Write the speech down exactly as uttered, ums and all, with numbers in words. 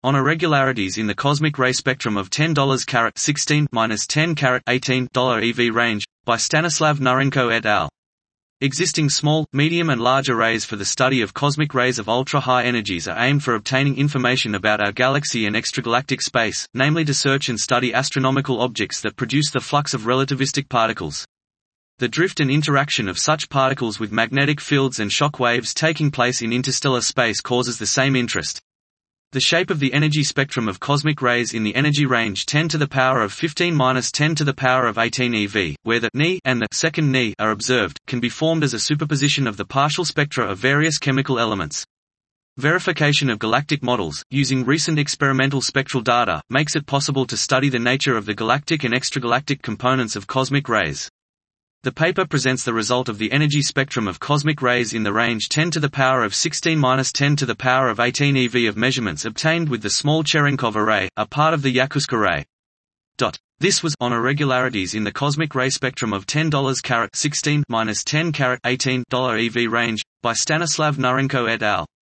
On irregularities in the cosmic ray spectrum of ten sixteen to ten eighteen E V range, by Stanislav Nurenko et al. Existing small, medium and large arrays for the study of cosmic rays of ultra-high energies are aimed for obtaining information about our galaxy and extragalactic space, namely to search and study astronomical objects that produce the flux of relativistic particles. The drift and interaction of such particles with magnetic fields and shock waves taking place in interstellar space causes the same interest. The shape of the energy spectrum of cosmic rays in the energy range ten to the power of fifteen to ten to the power of eighteen E V, where the Ni and the second Ni are observed, can be formed as a superposition of the partial spectra of various chemical elements. Verification of galactic models, using recent experimental spectral data, makes it possible to study the nature of the galactic and extragalactic components of cosmic rays. The paper presents the result of the energy spectrum of cosmic rays in the range ten to the power of sixteen to ten to the power of eighteen E V of measurements obtained with the small Cherenkov array, a part of the Yakutsk array. This was on irregularities in the cosmic ray spectrum of ten sixteen to ten eighteen E V range, by Stanislav Nurenko et al.